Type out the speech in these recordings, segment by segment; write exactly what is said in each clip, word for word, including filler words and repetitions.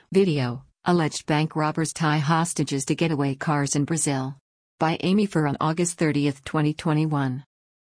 Video: Alleged bank robbers tie hostages to getaway cars in Brazil. By Amy Fur on August thirtieth, twenty twenty-one.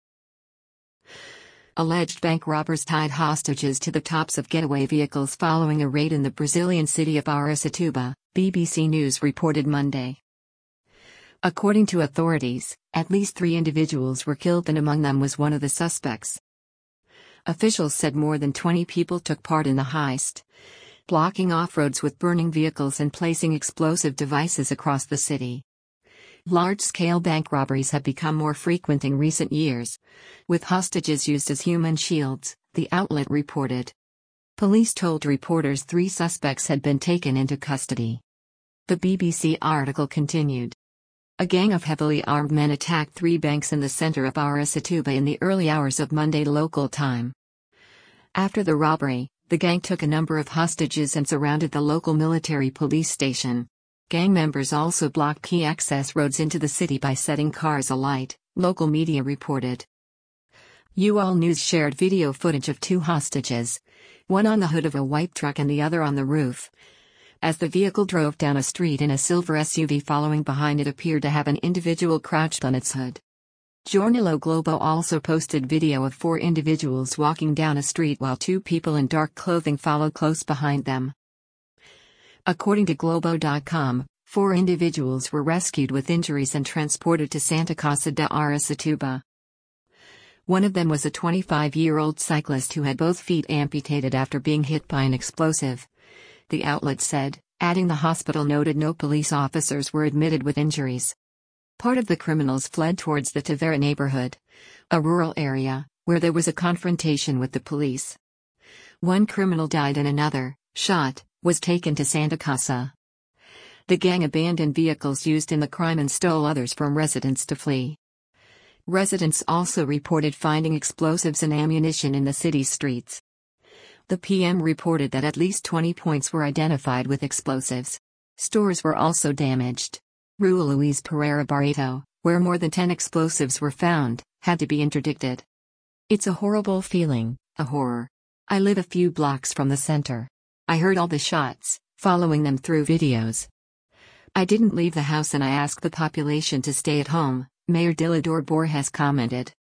Alleged bank robbers tied hostages to the tops of getaway vehicles following a raid in the Brazilian city of Araçatuba, B B C News reported Monday. According to authorities, at least three individuals were killed, and among them was one of the suspects. Officials said more than twenty people took part in the heist, blocking off roads with burning vehicles and placing explosive devices across the city. Large-scale bank robberies have become more frequent in recent years, with hostages used as human shields, the outlet reported. Police told reporters three suspects had been taken into custody. The B B C article continued. A gang of heavily armed men attacked three banks in the center of Araçatuba in the early hours of Monday local time. After the robbery, the gang took a number of hostages and surrounded the local military police station. Gang members also blocked key access roads into the city by setting cars alight, local media reported. U All News shared video footage of two hostages, one on the hood of a white truck and the other on the roof, as the vehicle drove down a street in a silver S U V. Following behind it appeared to have an individual crouched on its hood. Jornal Globo also posted video of four individuals walking down a street while two people in dark clothing followed close behind them. According to Globo dot com, four individuals were rescued with injuries and transported to Santa Casa de Araçatuba. One of them was a twenty-five-year-old cyclist who had both feet amputated after being hit by an explosive, the outlet said, adding the hospital noted no police officers were admitted with injuries. Part of the criminals fled towards the Tavera neighborhood, a rural area, where there was a confrontation with the police. One criminal died and another, shot, was taken to Santa Casa. The gang abandoned vehicles used in the crime and stole others from residents to flee. Residents also reported finding explosives and ammunition in the city's streets. The P M reported that at least twenty points were identified with explosives. Stores were also damaged. Rua Luiz Pereira Barreto, where more than ten explosives were found, had to be interdicted. It's a horrible feeling, a horror. I live a few blocks from the center. I heard all the shots, following them through videos. I didn't leave the house and I asked the population to stay at home, Mayor Dilidor Borges commented.